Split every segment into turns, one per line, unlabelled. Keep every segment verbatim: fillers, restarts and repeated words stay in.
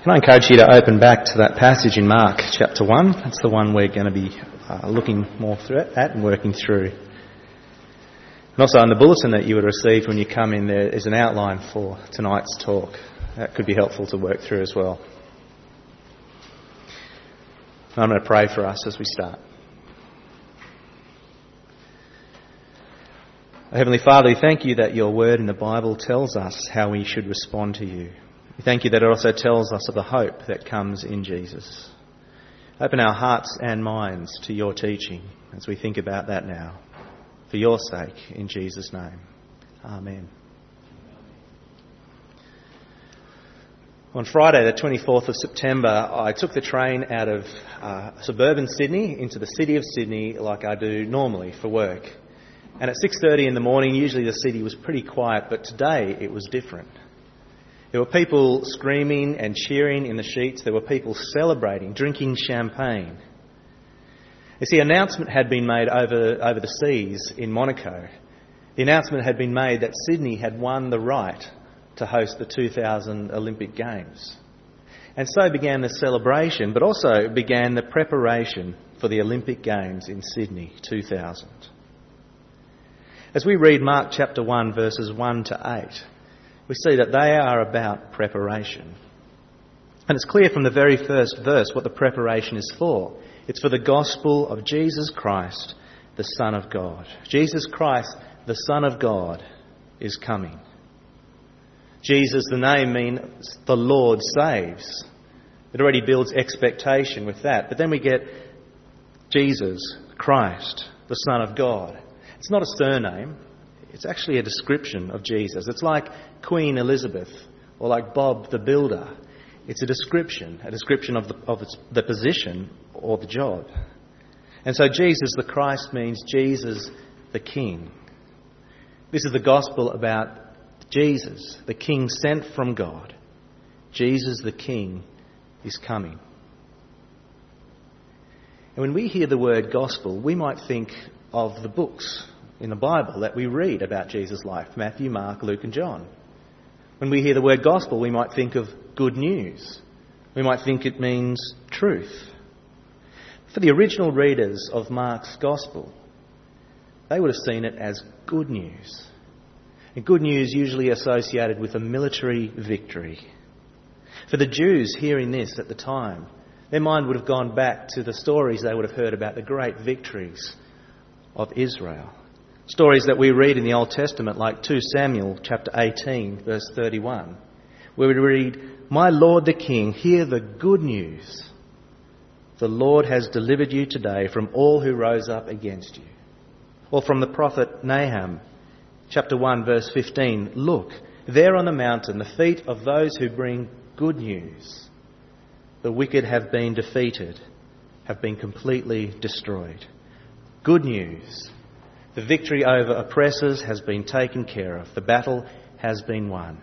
Can I encourage you to open back to that passage in Mark chapter one? That's the one we're going to be uh, looking more through it, at and working through. And also in the bulletin that you would receive when you come in, there is an outline for tonight's talk. That could be helpful to work through as well. I'm going to pray for us as we start. Heavenly Father, we thank you that your word in the Bible tells us how we should respond to you. We thank you that it also tells us of the hope that comes in Jesus. Open our hearts and minds to your teaching as we think about that now. For your sake, in Jesus' name. Amen. On Friday, the twenty-fourth of September, I took the train out of uh, suburban Sydney into the city of Sydney like I do normally for work. And at six thirty in the morning, usually the city was pretty quiet, but today it was different. There were people screaming and cheering in the streets. There were people celebrating, drinking champagne. You see, an announcement had been made over, over the seas in Monaco. The announcement had been made that Sydney had won the right to host the two thousand Olympic Games. And so began the celebration, but also began the preparation for the Olympic Games in Sydney two thousand. As we read Mark chapter one, verses one to eight, we see that they are about preparation. And it's clear from the very first verse what the preparation is for. It's for the gospel of Jesus Christ, the Son of God. Jesus Christ, the Son of God, is coming. Jesus, the name means the Lord saves. It already builds expectation with that. But then we get Jesus Christ, the Son of God. It's not a surname. It's actually a description of Jesus. It's like Queen Elizabeth or like Bob the Builder. It's a description, a description of the, of its, the position or the job. And so Jesus the Christ means Jesus the King. This is the gospel about Jesus, the King sent from God. Jesus the King is coming. And when we hear the word gospel, we might think of the books in the Bible that we read about Jesus' life, Matthew, Mark, Luke and John. When we hear the word gospel, we might think of good news. We might think it means truth. For the original readers of Mark's gospel, they would have seen it as good news. And good news usually associated with a military victory. For the Jews hearing this at the time, their mind would have gone back to the stories they would have heard about the great victories of Israel. Stories that we read in the Old Testament, like Second Samuel chapter eighteen, verse thirty-one, where we read, "My Lord the King, hear the good news. The Lord has delivered you today from all who rose up against you." Or from the prophet Nahum, chapter one, verse fifteen, "Look, there on the mountain, the feet of those who bring good news. The wicked have been defeated, have been completely destroyed." Good news. The victory over oppressors has been taken care of. The battle has been won.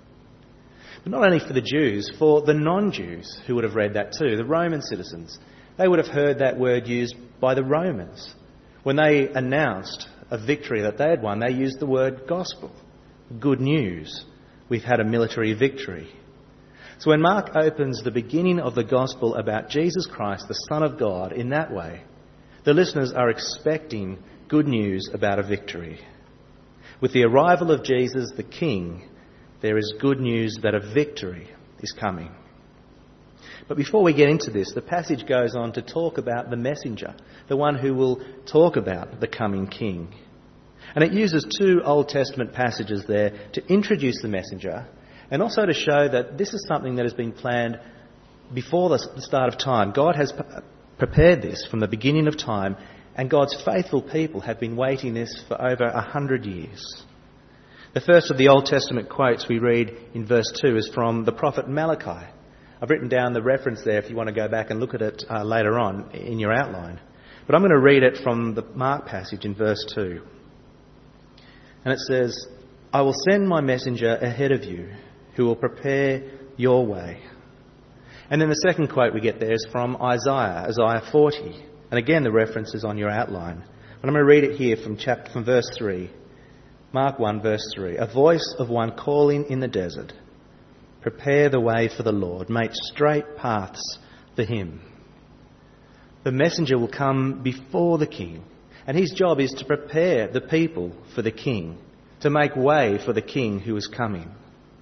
But not only for the Jews, for the non-Jews who would have read that too, the Roman citizens. They would have heard that word used by the Romans. When they announced a victory that they had won, they used the word gospel. Good news. We've had a military victory. So when Mark opens the beginning of the gospel about Jesus Christ, the Son of God, in that way, the listeners are expecting good news about a victory. With the arrival of Jesus, the King, there is good news that a victory is coming. But before we get into this, the passage goes on to talk about the messenger, the one who will talk about the coming King. And it uses two Old Testament passages there to introduce the messenger and also to show that this is something that has been planned before the start of time. God has prepared this from the beginning of time, and God's faithful people have been waiting this for over a hundred years. The first of the Old Testament quotes we read in verse two is from the prophet Malachi. I've written down the reference there if you want to go back and look at it uh, later on in your outline. But I'm going to read it from the Mark passage in verse two. And it says, "I will send my messenger ahead of you who will prepare your way." And then the second quote we get there is from Isaiah, Isaiah forty. And again, the reference is on your outline. But I'm going to read it here from chapter, from verse three. Mark one, verse three. "A voice of one calling in the desert, Prepare the way for the Lord. Make straight paths for him. The messenger will come before the king, and his job is to prepare the people for the king, to make way for the king who is coming.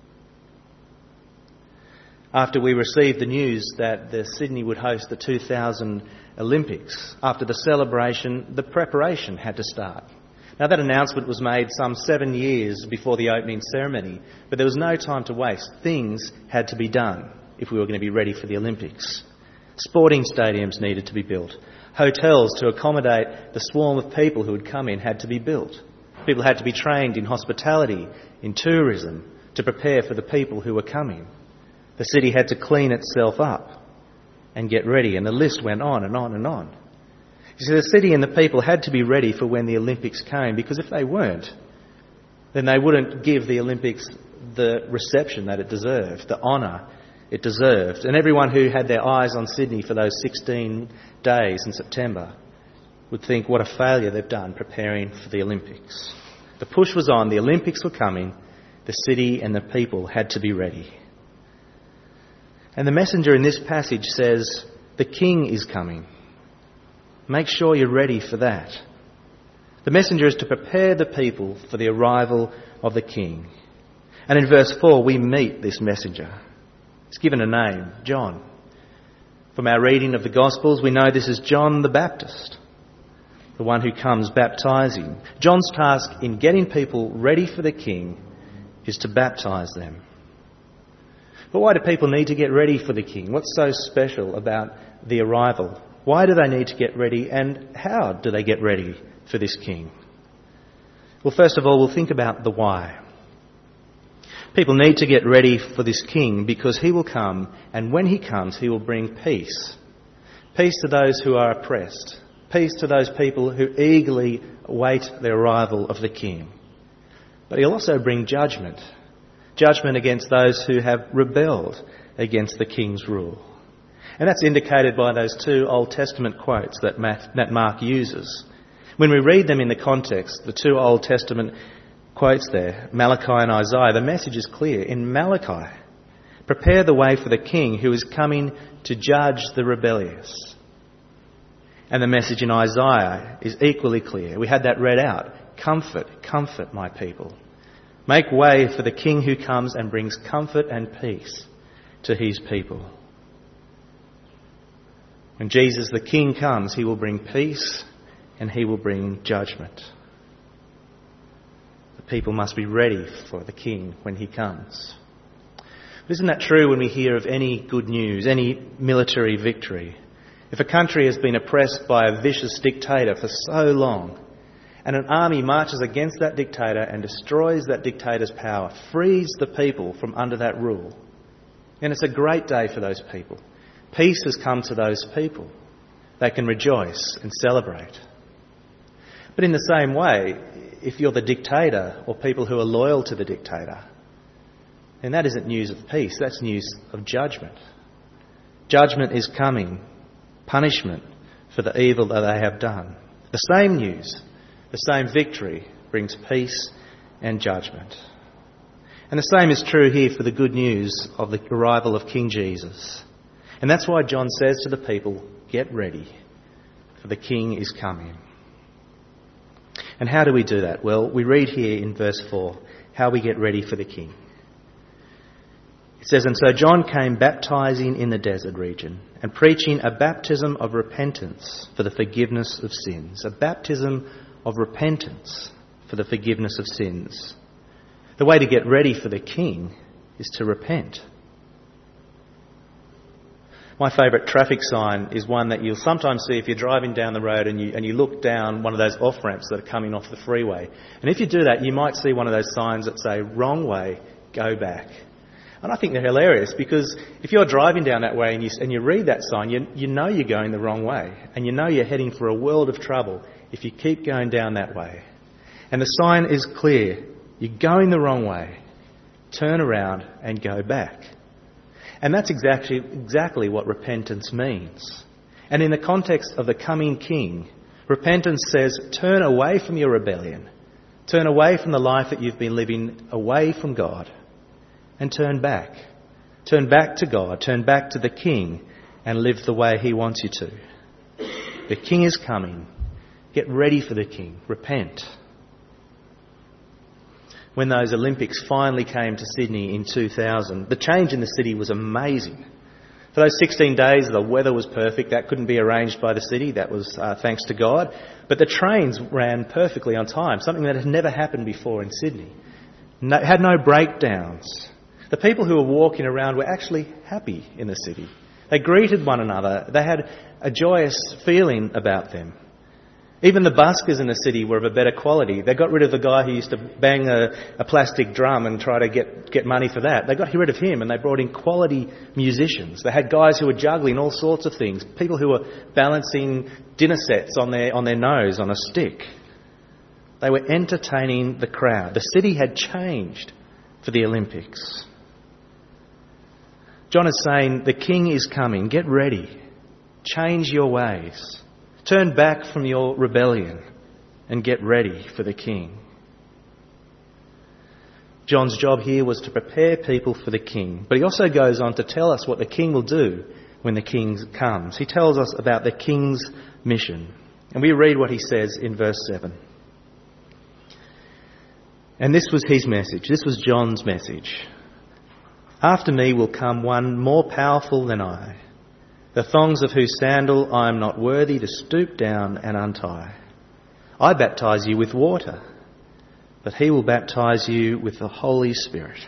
After we received the news that the Sydney would host the two thousand Olympics, after the celebration, the preparation had to start. Now, that announcement was made some seven years before the opening ceremony, but there was no time to waste. Things had to be done if we were going to be ready for the Olympics. Sporting stadiums needed to be built. Hotels to accommodate the swarm of people who would come in had to be built. People had to be trained in hospitality, in tourism, to prepare for the people who were coming. The city had to clean itself up and get ready, and the list went on and on and on. You see, the city and the people had to be ready for when the Olympics came, because if they weren't, then they wouldn't give the Olympics the reception that it deserved, the honour it deserved. And everyone who had their eyes on Sydney for those sixteen days in September would think what a failure they've done preparing for the Olympics. The push was on, the Olympics were coming, the city and the people had to be ready. And the messenger in this passage says, the king is coming. Make sure you're ready for that. The messenger is to prepare the people for the arrival of the king. And in verse four, we meet this messenger. He's given a name, John. From our reading of the Gospels, we know this is John the Baptist, the one who comes baptising. John's task in getting people ready for the king is to baptise them. But why do people need to get ready for the king? What's so special about the arrival? Why do they need to get ready, and how do they get ready for this king? Well, first of all, we'll think about the why. People need to get ready for this king because he will come, and when he comes, he will bring peace. Peace to those who are oppressed. Peace to those people who eagerly await the arrival of the king. But he'll also bring judgment. Judgment against those who have rebelled against the king's rule. And that's indicated by those two Old Testament quotes that Mark uses. When we read them in the context, the two Old Testament quotes there, Malachi and Isaiah, the message is clear. In Malachi, prepare the way for the king who is coming to judge the rebellious. And the message in Isaiah is equally clear. We had that read out. Comfort, comfort my people. Make way for the king who comes and brings comfort and peace to his people. When Jesus the King comes, he will bring peace and he will bring judgment. The people must be ready for the King when he comes. But isn't that true when we hear of any good news, any military victory? If a country has been oppressed by a vicious dictator for so long, and an army marches against that dictator and destroys that dictator's power, frees the people from under that rule, then it's a great day for those people. Peace has come to those people. They can rejoice and celebrate. But in the same way, if you're the dictator or people who are loyal to the dictator, then that isn't news of peace, that's news of judgment. Judgment is coming, punishment for the evil that they have done. The same news, the same victory brings peace and judgment. And the same is true here for the good news of the arrival of King Jesus. And that's why John says to the people, get ready, for the king is coming. And how do we do that? Well, we read here in verse four how we get ready for the king. It says, and so John came baptising in the desert region and preaching a baptism of repentance for the forgiveness of sins. A baptism of repentance for the forgiveness of sins. The way to get ready for the king is to repent. My favourite traffic sign is one that you'll sometimes see if you're driving down the road and you and you look down one of those off-ramps that are coming off the freeway. And if you do that, you might see one of those signs that say, wrong way, go back. And I think they're hilarious because if you're driving down that way and you, and you read that sign, you, you know you're going the wrong way. And you know you're heading for a world of trouble if you keep going down that way. And the sign is clear. You're going the wrong way. Turn around and go back. And that's exactly exactly what repentance means. And in the context of the coming king, repentance says turn away from your rebellion, turn away from the life that you've been living away from God, and turn back Turn back to God, turn back to the King, and live the way he wants you to. The King is coming. Get ready for the King. Repent. When those Olympics finally came to Sydney in two thousand, the change in the city was amazing. For those sixteen days, the weather was perfect. That couldn't be arranged by the city. That was uh, thanks to God. But the trains ran perfectly on time, something that had never happened before in Sydney. No, had no breakdowns. The people who were walking around were actually happy in the city. They greeted one another. They had a joyous feeling about them. Even the buskers in the city were of a better quality. They got rid of the guy who used to bang a, a plastic drum and try to get, get money for that. They got rid of him and they brought in quality musicians. They had guys who were juggling all sorts of things. People who were balancing dinner sets on their, on their nose on a stick. They were entertaining the crowd. The city had changed for the Olympics. John is saying, the King is coming. Get ready. Change your ways. Turn back from your rebellion and get ready for the King. John's job here was to prepare people for the King, but he also goes on to tell us what the King will do when the King comes. He tells us about the King's mission. And we read what he says in verse seven. And this was his message. This was John's message. After me will come one more powerful than I, the thongs of whose sandal I am not worthy to stoop down and untie. I baptize you with water, but he will baptize you with the Holy Spirit.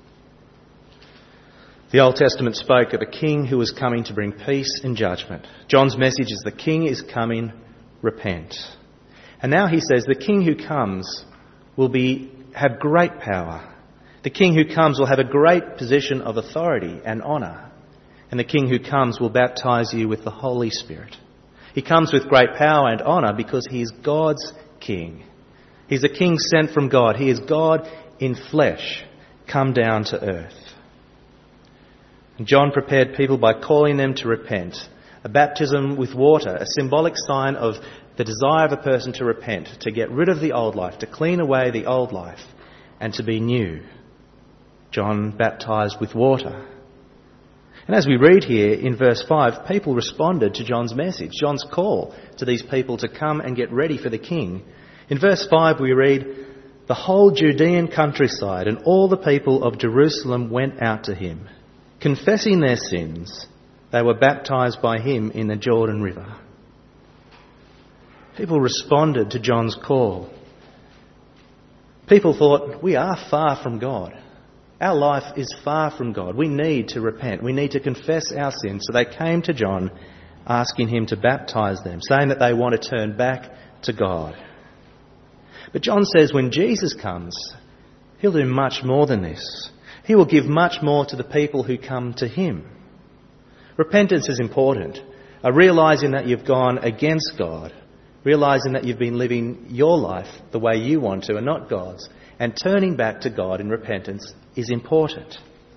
The Old Testament spoke of a king who was coming to bring peace and judgment. John's message is the King is coming, repent. And now he says the King who comes will be have great power. The King who comes will have a great position of authority and honour. And the King who comes will baptize you with the Holy Spirit. He comes with great power and honour because he is God's King. He's a King sent from God. He is God in flesh, come down to earth. And John prepared people by calling them to repent. A baptism with water, a symbolic sign of the desire of a person to repent, to get rid of the old life, to clean away the old life, and to be new. John baptised with water. And as we read here in verse five, people responded to John's message, John's call to these people to come and get ready for the King. In verse five we read, the whole Judean countryside and all the people of Jerusalem went out to him. Confessing their sins, they were baptised by him in the Jordan River. People responded to John's call. People thought, we are far from God. Our life is far from God. We need to repent. We need to confess our sins. So they came to John asking him to baptise them, saying that they want to turn back to God. But John says when Jesus comes, he'll do much more than this. He will give much more to the people who come to him. Repentance is important. Uh, realising that you've gone against God. Realising that you've been living your life the way you want to and not God's. And turning back to God in repentance is important.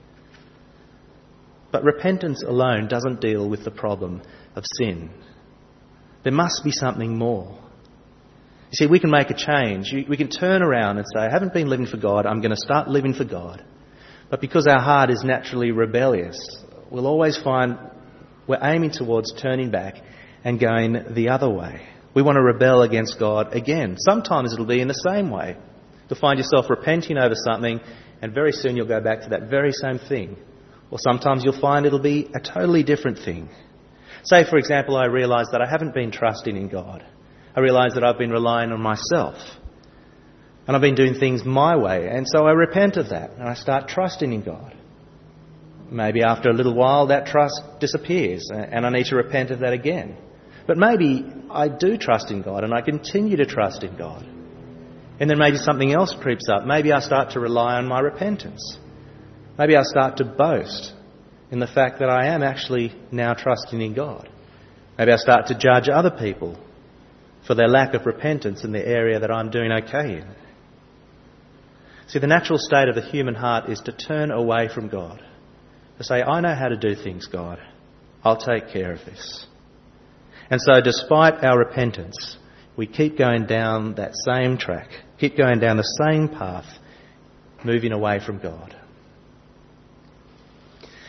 But repentance alone doesn't deal with the problem of sin. There must be something more. You see, we can make a change. We can turn around and say, I haven't been living for God, I'm going to start living for God. But because our heart is naturally rebellious, we'll always find we're aiming towards turning back and going the other way. We want to rebel against God again. Sometimes it'll be in the same way. You'll find yourself repenting over something and very soon you'll go back to that very same thing. Or sometimes you'll find it'll be a totally different thing. Say, for example, I realise that I haven't been trusting in God. I realise that I've been relying on myself. And I've been doing things my way. And so I repent of that and I start trusting in God. Maybe after a little while that trust disappears and I need to repent of that again. But maybe I do trust in God and I continue to trust in God. And then maybe something else creeps up. Maybe I start to rely on my repentance. Maybe I start to boast in the fact that I am actually now trusting in God. Maybe I start to judge other people for their lack of repentance in the area that I'm doing okay in. See, the natural state of the human heart is to turn away from God. To say, I know how to do things, God. I'll take care of this. And so despite our repentance, we keep going down that same track, keep going down the same path, moving away from God.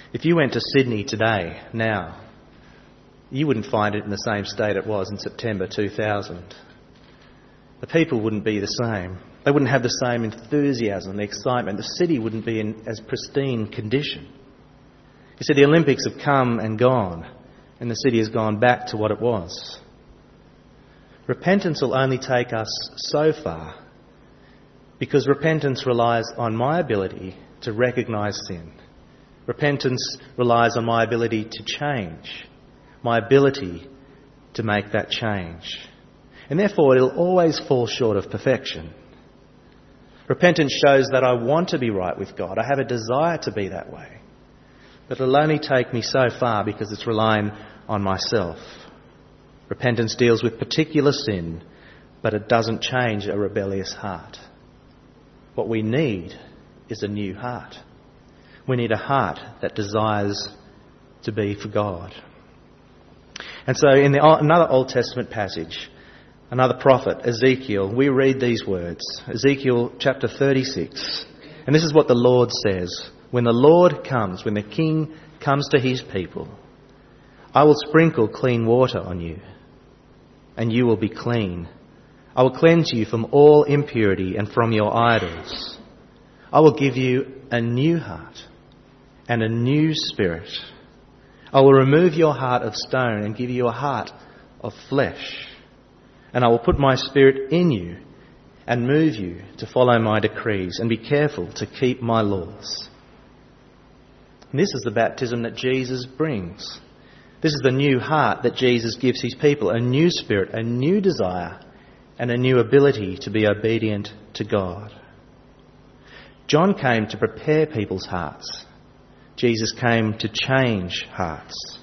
If you went to Sydney today, now, you wouldn't find it in the same state it was in September two thousand. The people wouldn't be the same. They wouldn't have the same enthusiasm, the excitement. The city wouldn't be in as pristine condition. You see, the Olympics have come and gone, and the city has gone back to what it was. Repentance will only take us so far, because repentance relies on my ability to recognise sin. Repentance relies on my ability to change, my ability to make that change. And therefore it'll always fall short of perfection. Repentance shows that I want to be right with God. I have a desire to be that way. But it'll only take me so far because it's relying on myself. Repentance deals with particular sin, but it doesn't change a rebellious heart. What we need is a new heart. We need a heart that desires to be for God. And so in the, another Old Testament passage, another prophet, Ezekiel, we read these words. Ezekiel chapter thirty-six. And this is what the Lord says. When the Lord comes, when the King comes to his people, I will sprinkle clean water on you, and you will be clean. I will cleanse you from all impurity and from your idols. I will give you a new heart and a new spirit. I will remove your heart of stone and give you a heart of flesh. And I will put my spirit in you and move you to follow my decrees and be careful to keep my laws. And this is the baptism that Jesus brings. This is the new heart that Jesus gives his people, a new spirit, a new desire, and a new ability to be obedient to God. John came to prepare people's hearts. Jesus came to change hearts.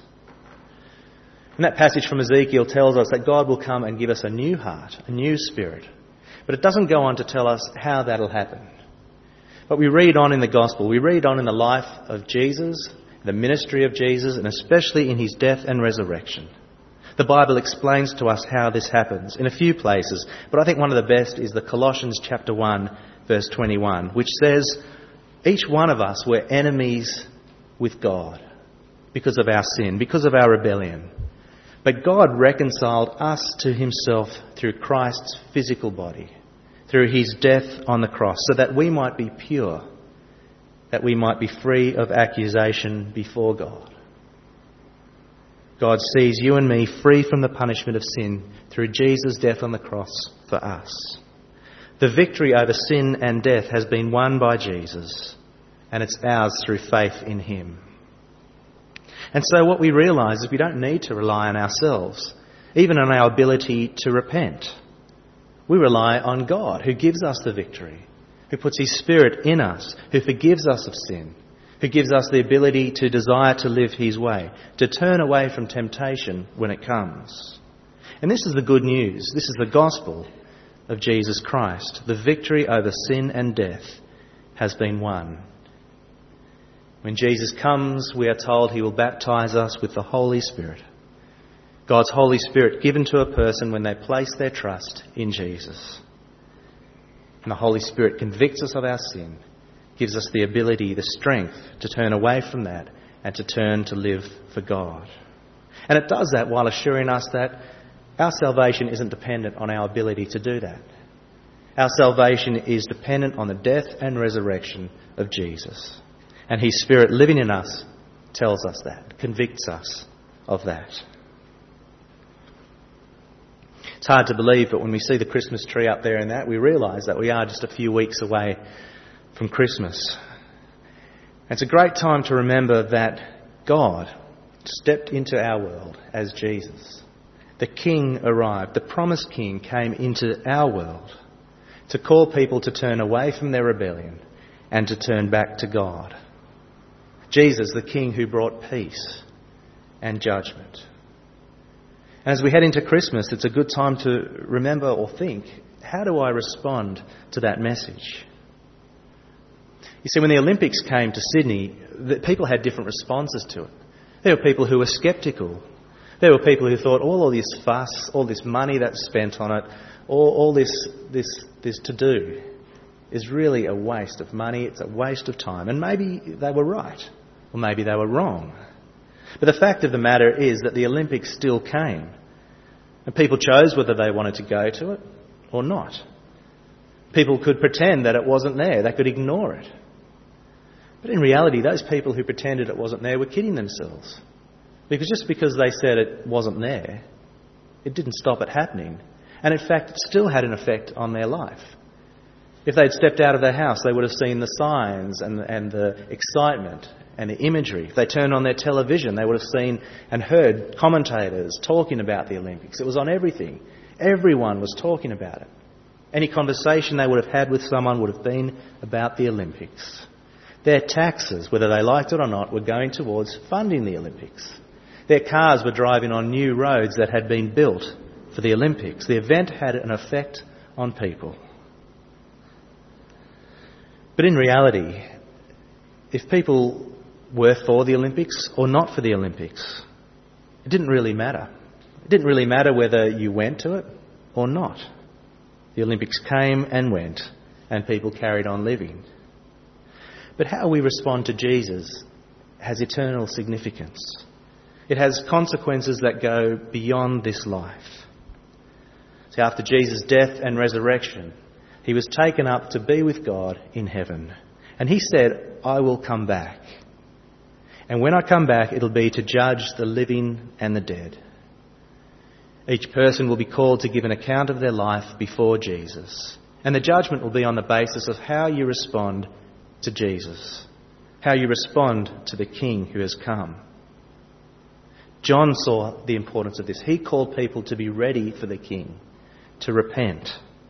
And that passage from Ezekiel tells us that God will come and give us a new heart, a new spirit. But it doesn't go on to tell us how that'll happen. But we read on in the Gospel, we read on in the life of Jesus, the ministry of Jesus, and especially in his death and resurrection. The Bible explains to us how this happens in a few places, but I think one of the best is the Colossians chapter one, verse twenty-one, which says, each one of us were enemies with God because of our sin, because of our rebellion. But God reconciled us to himself through Christ's physical body, through his death on the cross, so that we might be pure, that we might be free of accusation before God. God sees you and me free from the punishment of sin through Jesus' death on the cross for us. The victory over sin and death has been won by Jesus, and it's ours through faith in him. And so what we realise is we don't need to rely on ourselves, even on our ability to repent. We rely on God, who gives us the victory, who puts his Spirit in us, who forgives us of sin, who gives us the ability to desire to live his way, to turn away from temptation when it comes. And this is the good news. This is the gospel of Jesus Christ. The victory over sin and death has been won. When Jesus comes, we are told he will baptise us with the Holy Spirit. God's Holy Spirit given to a person when they place their trust in Jesus. And the Holy Spirit convicts us of our sin, gives us the ability, the strength to turn away from that and to turn to live for God. And it does that while assuring us that our salvation isn't dependent on our ability to do that. Our salvation is dependent on the death and resurrection of Jesus. And his Spirit living in us tells us that, convicts us of that. It's hard to believe, but when we see the Christmas tree up there and that, we realise that we are just a few weeks away from Christmas. It's a great time to remember that God stepped into our world as Jesus. The King arrived. The promised King came into our world to call people to turn away from their rebellion and to turn back to God. Jesus, the King who brought peace and judgment. And as we head into Christmas, it's a good time to remember or think, how do I respond to that message? You see, when the Olympics came to Sydney, the people had different responses to it. There were people who were sceptical. There were people who thought, all of this fuss, all this money that's spent on it, all, all this, this, this to-do is really a waste of money, it's a waste of time. And maybe they were right. or maybe they were wrong. But the fact of the matter is that the Olympics still came, and people chose whether they wanted to go to it or not. People could pretend that it wasn't there. They could ignore it. But in reality, those people who pretended it wasn't there were kidding themselves. Because just because they said it wasn't there, it didn't stop it happening. And in fact, it still had an effect on their life. If they'd stepped out of their house, they would have seen the signs and, and the excitement and the imagery. If they turned on their television, they would have seen and heard commentators talking about the Olympics. It was on everything. Everyone was talking about it. Any conversation they would have had with someone would have been about the Olympics. Their taxes, whether they liked it or not, were going towards funding the Olympics. Their cars were driving on new roads that had been built for the Olympics. The event had an effect on people. But in reality, if people were for the Olympics or not for the Olympics, it didn't really matter. It didn't really matter whether you went to it or not. The Olympics came and went, and people carried on living. But how we respond to Jesus has eternal significance. It has consequences that go beyond this life. So after Jesus' death and resurrection, he was taken up to be with God in heaven. And he said, I will come back. And when I come back, it'll be to judge the living and the dead. Each person will be called to give an account of their life before Jesus. And the judgment will be on the basis of how you respond to Jesus, how you respond to the King who has come. John saw the importance of this. He called people to be ready for the King, to repent.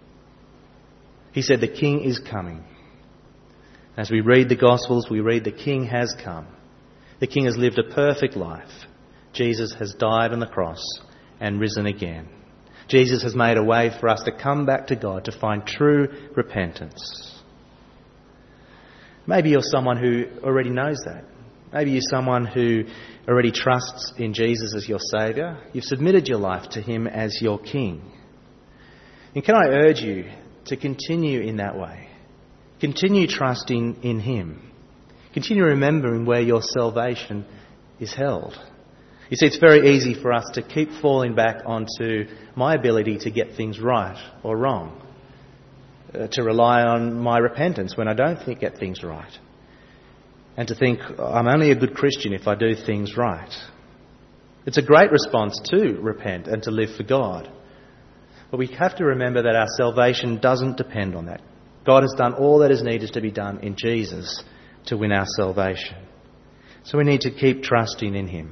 He said the King is coming. As we read the Gospels, we read the King has come. The King has lived a perfect life. Jesus has died on the cross and risen again. Jesus has made a way for us to come back to God, to find true repentance. Maybe you're someone who already knows that. Maybe you're someone who already trusts in Jesus as your Saviour. You've submitted your life to him as your King. And can I urge you to continue in that way? Continue trusting in him. Continue remembering where your salvation is held. You see, it's very easy for us to keep falling back onto my ability to get things right or wrong, uh, to rely on my repentance when I don't think, get things right, and to think I'm only a good Christian if I do things right. It's a great response to repent and to live for God. But we have to remember that our salvation doesn't depend on that. God has done all that is needed to be done in Jesus to win our salvation. So we need to keep trusting in him.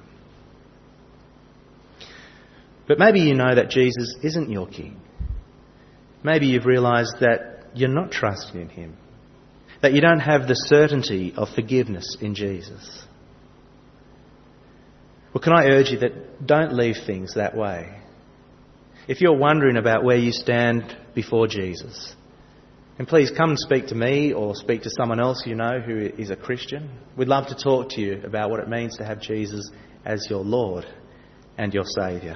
But maybe you know that Jesus isn't your King. Maybe you've realised that you're not trusting in him, that you don't have the certainty of forgiveness in Jesus. Well, can I urge you that don't leave things that way. If you're wondering about where you stand before Jesus, and please come and speak to me or speak to someone else you know who is a Christian. We'd love to talk to you about what it means to have Jesus as your Lord and your Saviour.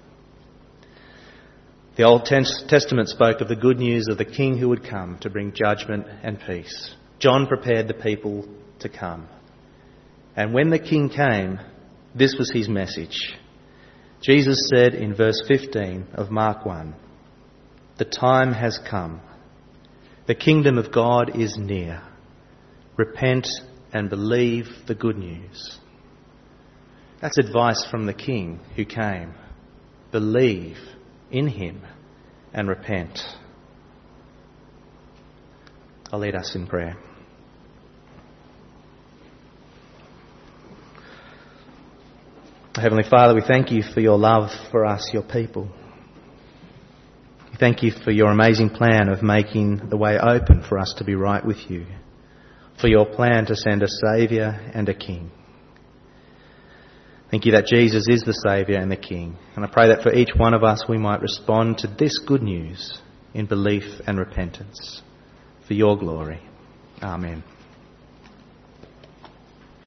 The Old Testament spoke of the good news of the King who would come to bring judgment and peace. John prepared the people to come. And when the King came, this was his message. Jesus said in verse fifteen of Mark one, "The time has come. The kingdom of God is near. Repent and believe the good news." That's advice from the King who came. Believe in him and repent. I'll lead us in prayer. Heavenly Father, we thank you for your love for us, your people. We thank you for your amazing plan of making the way open for us to be right with you, for your plan to send a Saviour and a King. Thank you that Jesus is the Saviour and the King. And I pray that for each one of us we might respond to this good news in belief and repentance for your glory. Amen.